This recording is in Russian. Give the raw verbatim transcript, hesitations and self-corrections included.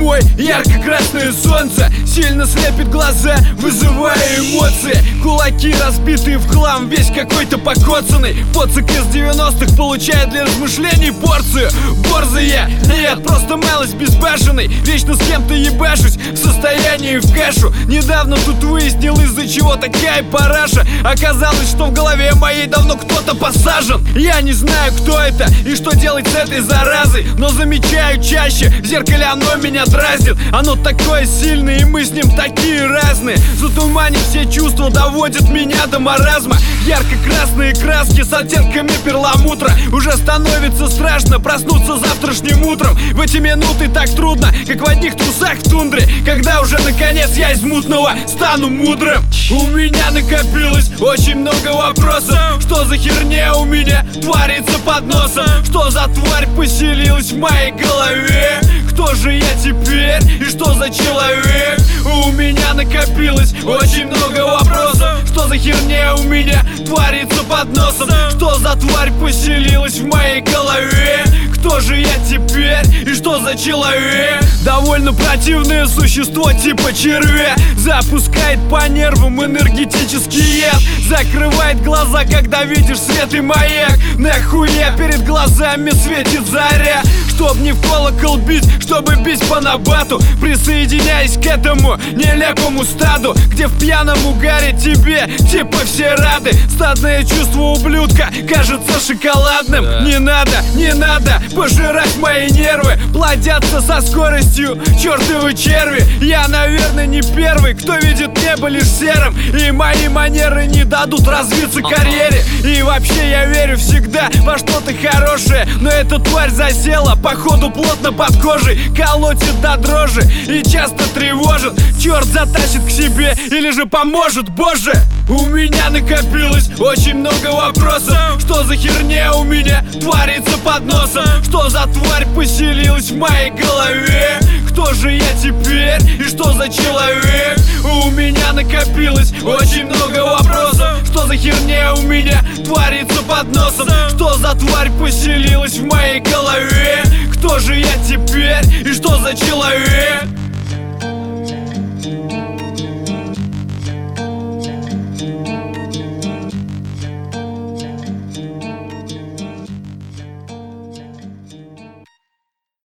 собой ярко-красное солнце, сильно слепит глаза, вызывая эмоции. Кулаки разбитые в хлам, весь какой-то покоцанный. Поцик из девяностых получает для размышлений порцию. Борзые, нет, просто малость безбашенный. Вечно с кем-то ебашусь, в состоянии в кашу. Недавно тут выяснил, из-за чего такая параша. Оказалось, что в голове моей давно кто-то посажен. Я не знаю, кто это и что делать с этой заразой, но замечаю чаще, в зеркале оно меня дразнит. Оно такое сильное, и мы с ним такие разные. Затуманив все чувства, доводит меня до маразма. Ярко-красные краски с оттенками перламутра. Уже становится страшно проснуться завтрашним утром. В эти минуты так трудно, как в одних трусах в тундре, когда уже наконец я из мутного стану мудрым. У меня накопилось очень много вопросов. Что за херня у меня творится под носом? Что за тварь поселилась в моей голове? Кто же я теперь и что за человек? У меня накопилось очень много вопросов. Что за херня у меня творится под носом? Что за тварь поселилась в моей голове? Кто же я теперь и что за человек? Довольно противное существо типа червя. Запускает по нервам энергетический яд. Закрывает глаза, когда видишь свет и маяк. Нахуя перед глазами светит заря? Чтоб не в колокол бить, чтобы бить по набату. Присоединяясь к этому нелепому стаду, где в пьяном угаре тебе типа все рады. Стадное чувство ублюдка кажется шоколадным. Не надо, не надо пожирать мои нервы. Плодятся со скоростью чертовы черви. Я, наверное, не первый, кто видит небо лишь серым. И мои манеры не дадут развиться карьере. И вообще я верю всегда во что-то хорошее. Но эта тварь засела, походу плотно под кожей. Колотит до дрожи и часто тревожит. Черт затащит к себе или же поможет, боже. У меня накопилось очень много вопросов. Что за херня у меня творится под носом? Что за тварь поселилась в моей голове? Кто же я теперь и что за человек? У меня накопилось очень много вопросов. Что за херня у меня творится под носом? Что за тварь поселилась в моей голове? Кто же я теперь и что за человек?